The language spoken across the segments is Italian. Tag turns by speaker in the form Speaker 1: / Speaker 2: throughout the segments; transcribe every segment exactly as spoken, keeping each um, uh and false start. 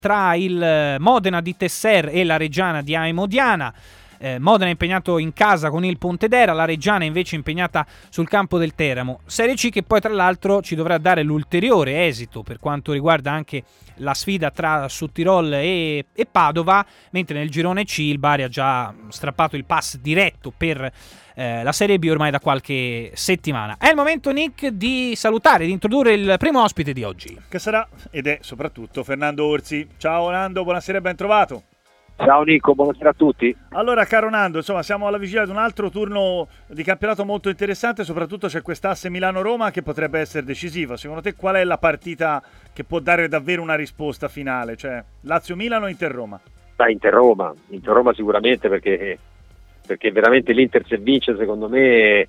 Speaker 1: tra il Modena di Tesser e la Reggiana di Aimodiana. Eh, Modena è impegnato in casa con il Pontedera, la Reggiana invece impegnata sul campo del Teramo. Serie C che poi tra l'altro ci dovrà dare l'ulteriore esito per quanto riguarda anche la sfida tra Südtirol e, e Padova, mentre nel girone C il Bari ha già strappato il pass diretto per eh, la Serie B ormai da qualche settimana. È il momento, Nick, di salutare, di introdurre il primo ospite di oggi,
Speaker 2: che sarà ed è soprattutto Fernando Orsi. Ciao Nando, buonasera e ben trovato.
Speaker 3: Ciao Nico, buonasera a tutti.
Speaker 2: Allora, caro Nando, insomma, siamo alla vigilia di un altro turno di campionato molto interessante, soprattutto c'è quest'asse Milano-Roma che potrebbe essere decisiva. Secondo te qual è la partita che può dare davvero una risposta finale? Cioè, Lazio-Milano o Inter-Roma?
Speaker 3: Dai, Inter-Roma, Inter-Roma sicuramente, perché, perché veramente l'Inter se vince, secondo me,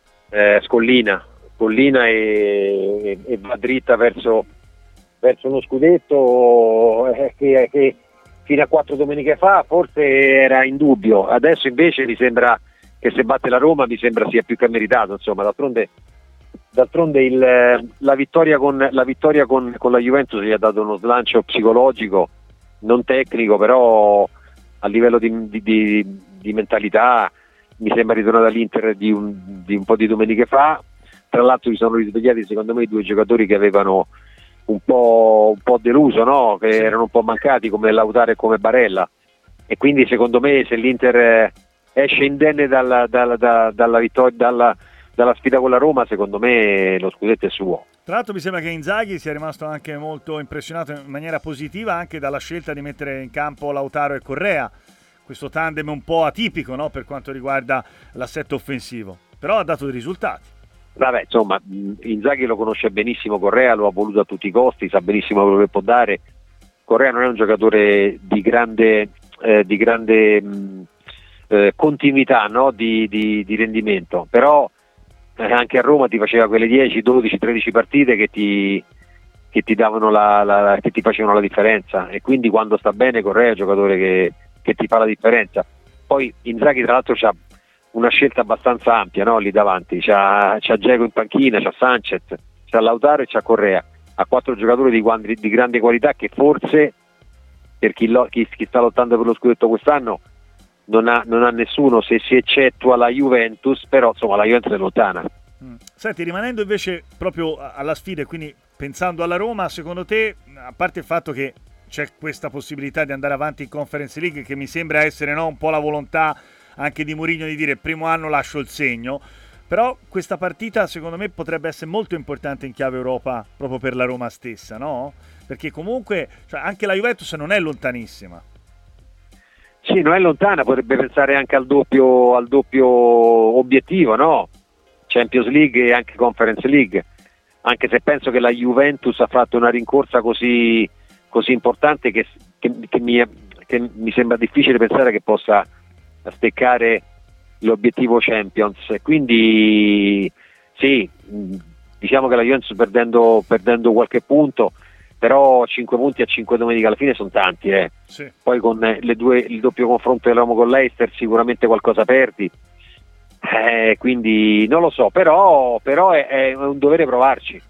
Speaker 3: eh, scollina, scollina e, e, e va dritta verso, verso uno scudetto eh, che... che fino a quattro domeniche fa forse era in dubbio, adesso invece mi sembra che se batte la Roma mi sembra sia più che meritato, insomma, d'altronde, d'altronde il, la vittoria, con, la vittoria con, con la Juventus gli ha dato uno slancio psicologico, non tecnico, però a livello di, di, di, di mentalità mi sembra ritornata all'Inter di un, di un po' di domeniche fa. Tra l'altro si sono risvegliati secondo me i due giocatori che avevano un po', un po' deluso, no? Che erano un po' mancati, come Lautaro e come Barella, e quindi secondo me se l'Inter esce indenne dalla, dalla, dalla, dalla, vittoria, dalla, dalla sfida con la Roma, secondo me lo scudetto è suo.
Speaker 2: Tra l'altro mi sembra che Inzaghi sia rimasto anche molto impressionato in maniera positiva anche dalla scelta di mettere in campo Lautaro e Correa, questo tandem un po' atipico, no? Per quanto riguarda l'assetto offensivo, però ha dato dei risultati.
Speaker 3: Vabbè, insomma, Inzaghi lo conosce benissimo Correa, lo ha voluto a tutti i costi, sa benissimo quello che può dare. Correa non è un giocatore di grande, eh, di grande mh, eh, continuità, no? di, di, di rendimento, però eh, anche a Roma ti faceva quelle dieci, dodici, tredici partite che ti, che ti davano la, la, che ti facevano la differenza, e quindi quando sta bene Correa è un giocatore che, che ti fa la differenza. Poi Inzaghi tra l'altro c'ha una scelta abbastanza ampia, no? Lì davanti c'ha, c'ha Dzeko in panchina, c'ha Sanchez, c'ha Lautaro e c'ha Correa, ha quattro giocatori di, di, di grande qualità che forse per chi, lo, chi, chi sta lottando per lo scudetto quest'anno non ha, non ha nessuno, se si eccettua la Juventus, però insomma la Juventus è lontana.
Speaker 2: Mm. Senti, rimanendo invece proprio alla sfida e quindi pensando alla Roma, secondo te, a parte il fatto che c'è questa possibilità di andare avanti in Conference League, che mi sembra essere, no, un po' la volontà anche di Mourinho di dire primo anno lascio il segno, però questa partita secondo me potrebbe essere molto importante in chiave Europa proprio per la Roma stessa, no? Perché comunque, cioè, anche la Juventus non è lontanissima.
Speaker 3: Sì, non è lontana, potrebbe pensare anche al doppio, al doppio obiettivo, no? Champions League e anche Conference League, anche se penso che la Juventus ha fatto una rincorsa così, così importante che, che, che, mi, che mi sembra difficile pensare che possa a steccare l'obiettivo Champions, quindi sì, diciamo che la Juventus perdendo, perdendo qualche punto, però cinque punti a cinque domenica alla fine sono tanti, eh.
Speaker 2: Sì.
Speaker 3: Poi con le due, il doppio confronto del Roma con l'Leicester sicuramente qualcosa perdi, eh, quindi non lo so, però, però è, è un dovere provarci.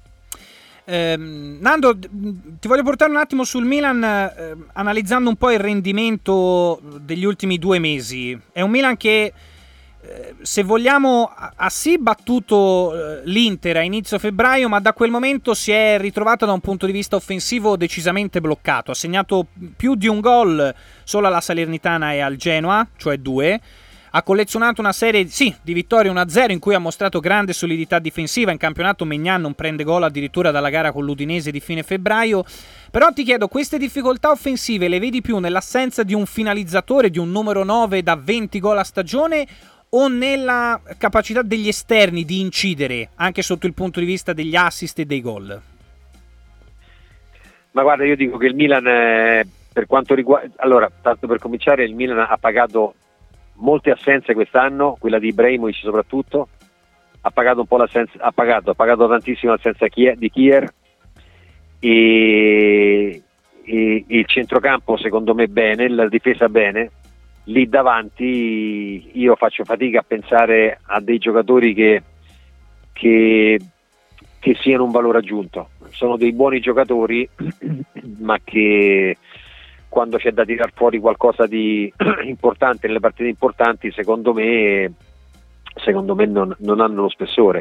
Speaker 1: Eh, Nando, ti voglio portare un attimo sul Milan, eh, analizzando un po' il rendimento degli ultimi due mesi. È un Milan che, eh, se vogliamo, ha sì battuto eh, l'Inter a inizio febbraio, ma da quel momento si è ritrovato da un punto di vista offensivo decisamente bloccato. Ha segnato più di un gol solo alla Salernitana e al Genoa, cioè due. Ha collezionato una serie sì, di vittorie uno a zero in cui ha mostrato grande solidità difensiva. In campionato Maignan non prende gol addirittura dalla gara con l'Udinese di fine febbraio. Però ti chiedo, queste difficoltà offensive le vedi più nell'assenza di un finalizzatore, di un numero nove da venti gol a stagione, o nella capacità degli esterni di incidere anche sotto il punto di vista degli assist e dei gol?
Speaker 3: Ma guarda, io dico che il Milan, eh, per quanto riguarda, allora, tanto per cominciare, il Milan ha pagato molte assenze quest'anno, quella di Ibrahimovic soprattutto, ha pagato un po' l'assenza, ha pagato, ha pagato tantissimo l'assenza di Kier, e, e il centrocampo secondo me bene, la difesa bene. Lì davanti io faccio fatica a pensare a dei giocatori che, che, che siano un valore aggiunto. Sono dei buoni giocatori ma che quando c'è da tirar fuori qualcosa di importante nelle partite importanti, secondo me secondo me non, non hanno lo spessore.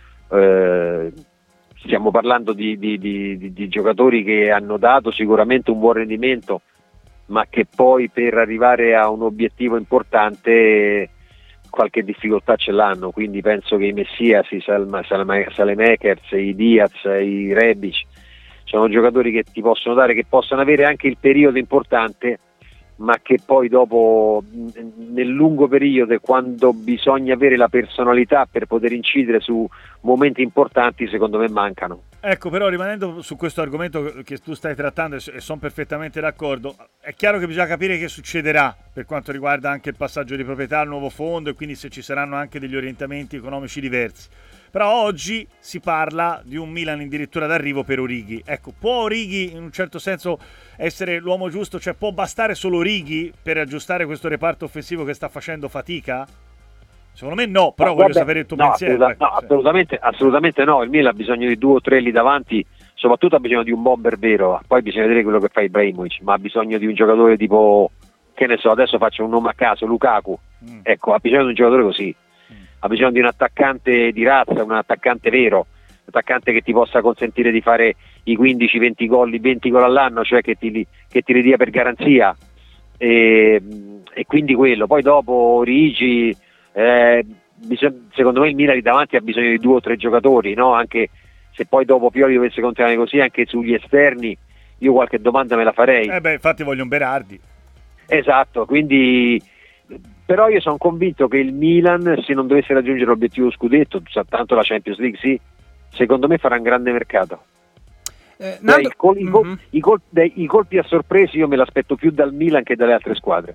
Speaker 3: Eh, stiamo parlando di, di, di, di giocatori che hanno dato sicuramente un buon rendimento, ma che poi per arrivare a un obiettivo importante qualche difficoltà ce l'hanno, quindi penso che i Messias, i Salemakers, i Diaz, i Rebic sono giocatori che ti possono dare, che possono avere anche il periodo importante, ma che poi dopo nel lungo periodo, quando bisogna avere la personalità per poter incidere su momenti importanti, secondo me mancano.
Speaker 2: Ecco, però rimanendo su questo argomento che tu stai trattando, e sono perfettamente d'accordo, è chiaro che bisogna capire che succederà per quanto riguarda anche il passaggio di proprietà al nuovo fondo e quindi se ci saranno anche degli orientamenti economici diversi. Però oggi si parla di un Milan addirittura d'arrivo per Origi. Ecco, può Origi in un certo senso essere l'uomo giusto? Cioè può bastare solo Origi per aggiustare questo reparto offensivo che sta facendo fatica? Secondo me no, però no, voglio vabbè, sapere il tuo
Speaker 3: no,
Speaker 2: pensiero.
Speaker 3: Assoluta,
Speaker 2: ecco,
Speaker 3: no,
Speaker 2: sì.
Speaker 3: assolutamente, assolutamente no. Il Milan ha bisogno di due o tre lì davanti, soprattutto ha bisogno di un bomber vero. Poi bisogna vedere quello che fa Ibrahimovic, ma ha bisogno di un giocatore tipo, che ne so, adesso faccio un nome a caso, Lukaku. Mm. Ecco, ha bisogno di un giocatore così. Ha bisogno di un attaccante di razza, un attaccante vero, un attaccante che ti possa consentire di fare i quindici venti gol, i venti gol all'anno, cioè che ti, che ti ridia per garanzia, e, e quindi quello. Poi dopo Origi, eh, bisog- secondo me il Milan lì davanti ha bisogno di due o tre giocatori, no? Anche se poi dopo Pioli dovesse continuare così, anche sugli esterni io qualche domanda me la farei.
Speaker 2: Eh beh, infatti voglio un Berardi.
Speaker 3: Esatto, quindi... Però io sono convinto che il Milan, se non dovesse raggiungere l'obiettivo scudetto, tanto la Champions League sì, secondo me farà un grande mercato. Eh, Nando... Dai, col, i, col, mm-hmm. i, col, dai, I colpi a sorpresa io me l'aspetto più dal Milan che dalle altre squadre.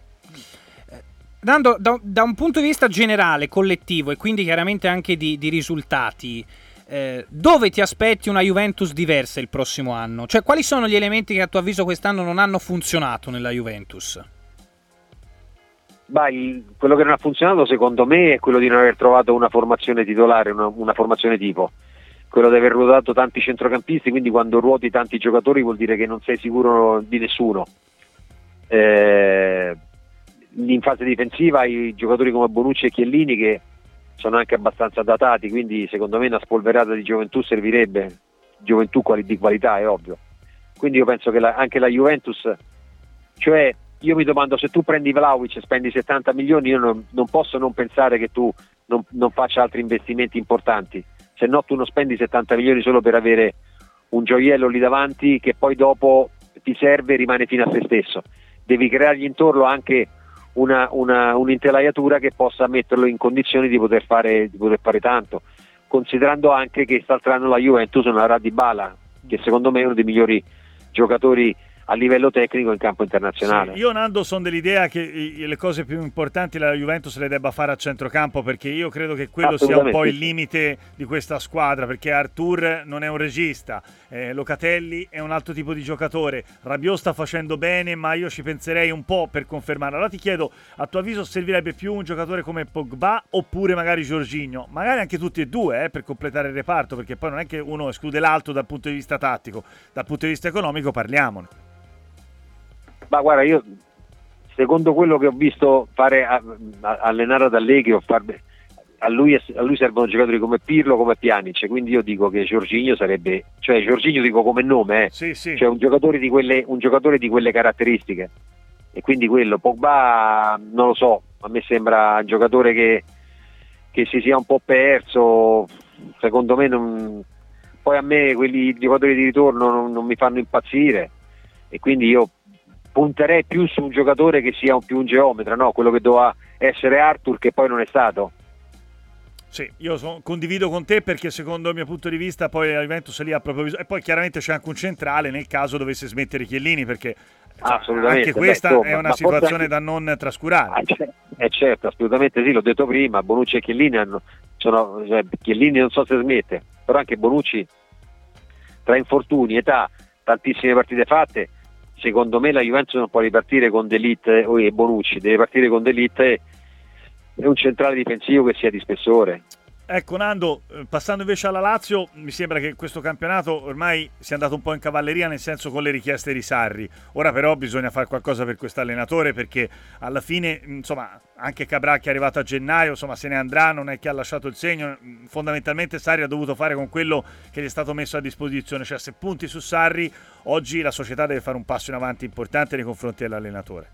Speaker 1: Nando, da, da un punto di vista generale, collettivo e quindi chiaramente anche di, di risultati, eh, dove ti aspetti una Juventus diversa il prossimo anno? Cioè quali sono gli elementi che a tuo avviso quest'anno non hanno funzionato nella Juventus?
Speaker 3: Bah, il, quello che non ha funzionato secondo me è quello di non aver trovato una formazione titolare, una, una formazione tipo, quello di aver ruotato tanti centrocampisti, quindi quando ruoti tanti giocatori vuol dire che non sei sicuro di nessuno. Eh, in fase difensiva hai giocatori come Bonucci e Chiellini che sono anche abbastanza datati, quindi secondo me una spolverata di gioventù servirebbe, gioventù di qualità è ovvio. Quindi io penso che la, anche la Juventus, cioè io mi domando, se tu prendi Vlahovic e spendi settanta milioni, io non, non posso non pensare che tu non, non faccia altri investimenti importanti, se no tu non spendi settanta milioni solo per avere un gioiello lì davanti che poi dopo ti serve e rimane fino a se stesso. Devi creargli intorno anche una, una, un'intelaiatura che possa metterlo in condizioni di poter fare, di poter fare tanto, considerando anche che quest'altro anno la Juventus non avrà Dybala, che secondo me è uno dei migliori giocatori a livello tecnico in campo internazionale.
Speaker 2: Sì, io Nando sono dell'idea che le cose più importanti la Juventus le debba fare a centrocampo, perché io credo che quello sia un po' il limite di questa squadra, perché Artur non è un regista, eh, Locatelli è un altro tipo di giocatore, Rabiot sta facendo bene, ma io ci penserei un po' per confermarlo. Allora ti chiedo, a tuo avviso servirebbe più un giocatore come Pogba oppure magari Jorginho, magari anche tutti e due eh, per completare il reparto, perché poi non è che uno esclude l'altro dal punto di vista tattico, dal punto di vista economico parliamone.
Speaker 3: Ma guarda, io secondo quello che ho visto fare a, a, allenare ad Allegri, a lui, a lui servono giocatori come Pirlo, come Pjanic, quindi io dico che Jorginho sarebbe, cioè Jorginho dico come nome, eh,
Speaker 2: sì, sì.
Speaker 3: Cioè un giocatore di quelle, un giocatore di quelle caratteristiche, e quindi quello. Pogba non lo so, a me sembra un giocatore che, che si sia un po' perso, secondo me non, poi a me quelli giocatori di ritorno non, non mi fanno impazzire, e quindi io punterei più su un giocatore che sia un più un geometra, no? Quello che doveva essere Arthur, che poi non è stato.
Speaker 2: Sì, io so, condivido con te, perché secondo il mio punto di vista poi la Juventus lì ha proprio bisogno, e poi chiaramente c'è anche un centrale nel caso dovesse smettere Chiellini, perché
Speaker 3: assolutamente,
Speaker 2: anche questa
Speaker 3: beh, insomma,
Speaker 2: è una situazione
Speaker 3: anche...
Speaker 2: da non trascurare.
Speaker 3: Eh certo, assolutamente sì, l'ho detto prima, Bonucci e Chiellini hanno, sono, cioè, Chiellini non so se smette, però anche Bonucci, tra infortuni, età, tantissime partite fatte, secondo me la Juventus non può ripartire con De Ligt e Bonucci, deve partire con De Ligt e un centrale difensivo che sia di spessore.
Speaker 2: Ecco Nando, passando invece alla Lazio, mi sembra che questo campionato ormai sia andato un po' in cavalleria, nel senso con le richieste di Sarri. Ora però bisogna fare qualcosa per quest'allenatore, perché alla fine, insomma, anche Cabral che è arrivato a gennaio, insomma, se ne andrà, non è che ha lasciato il segno. Fondamentalmente Sarri ha dovuto fare con quello che gli è stato messo a disposizione, cioè se punti su Sarri, oggi la società deve fare un passo in avanti importante nei confronti dell'allenatore.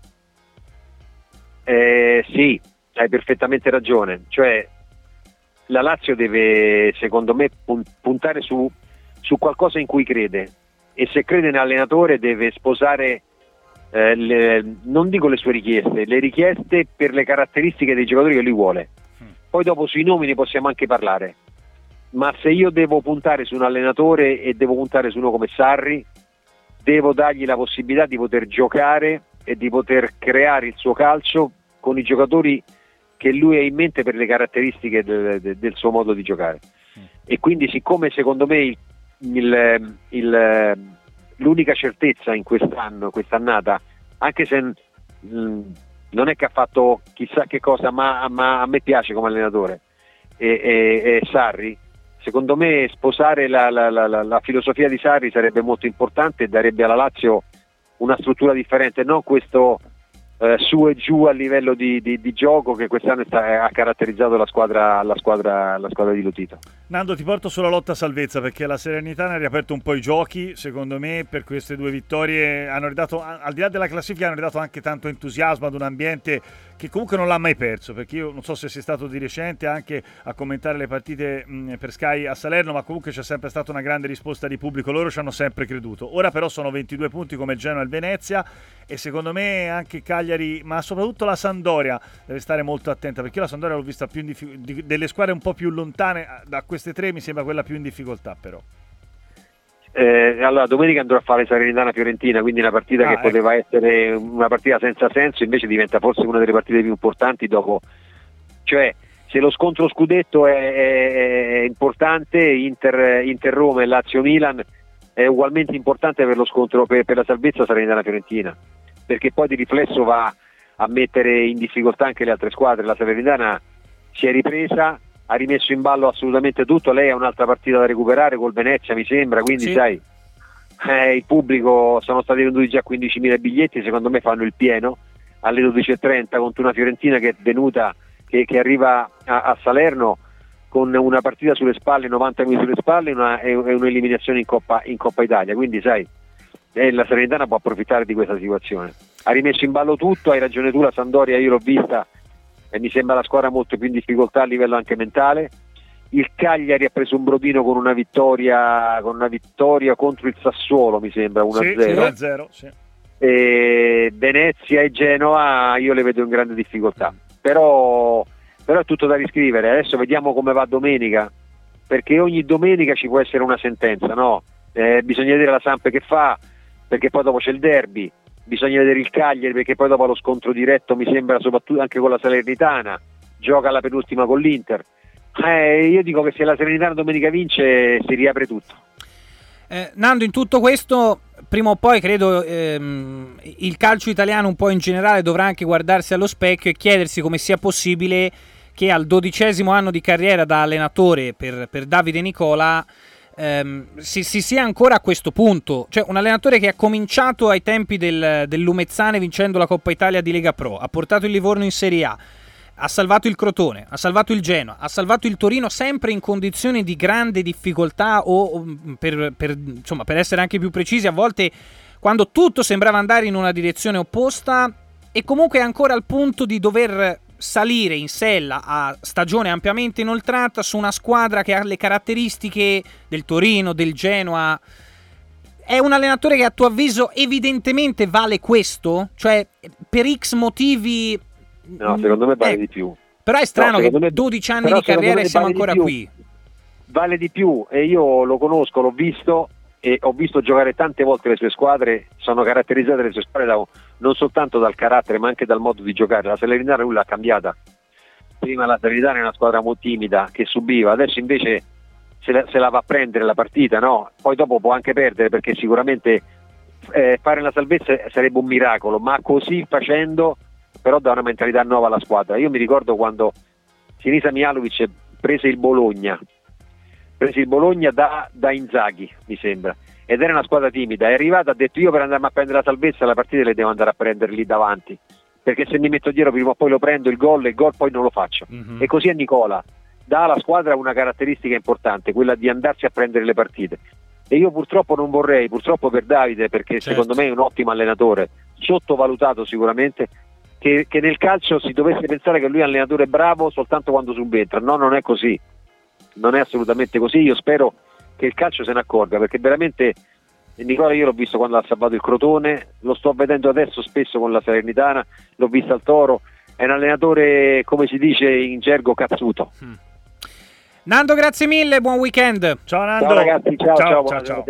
Speaker 3: Eh, sì, hai perfettamente ragione, cioè la Lazio deve, secondo me, puntare su, su qualcosa in cui crede, e se crede nell'allenatore deve sposare, eh, le, non dico le sue richieste, le richieste per le caratteristiche dei giocatori che lui vuole. Poi dopo sui nomi ne possiamo anche parlare, ma se io devo puntare su un allenatore e devo puntare su uno come Sarri, devo dargli la possibilità di poter giocare e di poter creare il suo calcio con i giocatori che lui ha in mente per le caratteristiche del, del, del suo modo di giocare. Mm. E quindi, siccome secondo me il, il, il, l'unica certezza in quest'anno, quest'annata, anche se mh, non è che ha fatto chissà che cosa, ma, ma a me piace come allenatore, e, e, e Sarri, secondo me sposare la, la, la, la, la filosofia di Sarri sarebbe molto importante e darebbe alla Lazio una struttura differente, non questo Eh, su e giù a livello di, di, di gioco che quest'anno sta, ha caratterizzato la squadra, la squadra, la squadra di Lotito.
Speaker 2: Nando, ti porto sulla lotta salvezza, perché la Salernitana ha riaperto un po' i giochi, secondo me per queste due vittorie hanno ridato, al di là della classifica, hanno ridato anche tanto entusiasmo ad un ambiente che comunque non l'ha mai perso, perché io non so se sei stato di recente anche a commentare le partite mh, per Sky a Salerno, ma comunque c'è sempre stata una grande risposta di pubblico, loro ci hanno sempre creduto. Ora però sono ventidue punti come il Genoa e il Venezia, e secondo me anche Cagliari, ma soprattutto la Sampdoria deve stare molto attenta, perché io la Sampdoria l'ho vista più in diffic- di, delle squadre un po' più lontane da queste tre, mi sembra quella più in difficoltà però.
Speaker 3: Eh, allora domenica andrò a fare Salernitana-Fiorentina, quindi una partita ah, che ecco. poteva essere una partita senza senso, invece diventa forse una delle partite più importanti dopo, cioè se lo scontro scudetto è, è, è importante, Inter, Inter Roma e Lazio Milan è ugualmente importante per lo scontro per, per la salvezza Salernitana-Fiorentina, perché poi di riflesso va a mettere in difficoltà anche le altre squadre. La Salernitana si è ripresa, ha rimesso in ballo assolutamente tutto, lei ha un'altra partita da recuperare col Venezia mi sembra, quindi sì. sai eh, il pubblico, sono stati venduti già quindicimila biglietti, secondo me fanno il pieno alle dodici e trenta contro una Fiorentina che è venuta, che, che arriva a, a Salerno con una partita sulle spalle, novanta minuti sulle spalle e, una, e un'eliminazione in Coppa, in Coppa Italia, quindi sai eh, la Salernitana può approfittare di questa situazione, ha rimesso in ballo tutto, hai ragione tu, la Sampdoria io l'ho vista e mi sembra la squadra molto più in difficoltà a livello anche mentale. Il Cagliari ha preso un brodino con una vittoria con una vittoria contro il Sassuolo, mi sembra uno a zero.
Speaker 2: Sì, uno a zero, sì.
Speaker 3: E Venezia e Genoa io le vedo in grande difficoltà, però, però è tutto da riscrivere. Adesso vediamo come va domenica, perché ogni domenica ci può essere una sentenza, no? Eh, bisogna vedere la Samp che fa, perché poi dopo c'è il derby. Bisogna vedere il Cagliari, perché poi dopo lo scontro diretto mi sembra, soprattutto anche con la Salernitana, gioca la penultima con l'Inter. Eh, io dico che se la Salernitana domenica vince si riapre tutto.
Speaker 1: eh, Nando, in tutto questo prima o poi credo ehm, il calcio italiano un po' in generale dovrà anche guardarsi allo specchio e chiedersi come sia possibile che al dodicesimo anno di carriera da allenatore per, per Davide Nicola Um, si, si sia ancora a questo punto, cioè un allenatore che ha cominciato ai tempi del, del Lumezzane vincendo la Coppa Italia di Lega Pro, ha portato il Livorno in Serie A, ha salvato il Crotone, ha salvato il Genoa, ha salvato il Torino sempre in condizioni di grande difficoltà o, o per, per, insomma, per essere anche più precisi, a volte quando tutto sembrava andare in una direzione opposta, e comunque è ancora al punto di dover salire in sella a stagione ampiamente inoltrata su una squadra che ha le caratteristiche del Torino, del Genoa. È un allenatore che a tuo avviso evidentemente vale questo? Cioè per X motivi...
Speaker 3: No, secondo me vale eh, di più.
Speaker 1: Però è strano
Speaker 3: no,
Speaker 1: che
Speaker 3: me,
Speaker 1: dodici anni di carriera e siamo
Speaker 3: vale
Speaker 1: ancora qui.
Speaker 3: Vale di più, e io lo conosco, l'ho visto e ho visto giocare tante volte le sue squadre, sono caratterizzate le sue squadre da, non soltanto dal carattere ma anche dal modo di giocare. La Salernitana lui l'ha cambiata, prima la Salernitana è una squadra molto timida che subiva, adesso invece se la, se la va a prendere la partita, no? Poi dopo può anche perdere, perché sicuramente eh, fare la salvezza sarebbe un miracolo, ma così facendo però dà una mentalità nuova alla squadra. Io mi ricordo quando Sinisa Mihajlovic prese il Bologna, prese il Bologna da, da Inzaghi, mi sembra, ed era una squadra timida, è arrivata, ha detto io per andarmi a prendere la salvezza la partita le devo andare a prendere lì davanti, perché se mi metto dietro prima o poi lo prendo il gol e il gol poi non lo faccio. Mm-hmm. E così è Nicola, dà alla squadra una caratteristica importante, quella di andarsi a prendere le partite. E io purtroppo non vorrei, purtroppo per Davide, perché certo. secondo me è un ottimo allenatore, sottovalutato sicuramente, che, che nel calcio si dovesse pensare che lui è un allenatore bravo soltanto quando subentra. No, non è così, non è assolutamente così. Io spero che il calcio se ne accorga, perché veramente Nicola io l'ho visto quando ha salvato il Crotone, lo sto vedendo adesso spesso con la Salernitana, l'ho visto al Toro, è un allenatore, come si dice in gergo, cazzuto.
Speaker 1: Mm. Nando, grazie mille, buon weekend.
Speaker 2: Ciao Nando.
Speaker 3: Ciao ragazzi, ciao ciao.
Speaker 2: ciao,
Speaker 3: ciao,
Speaker 2: ciao.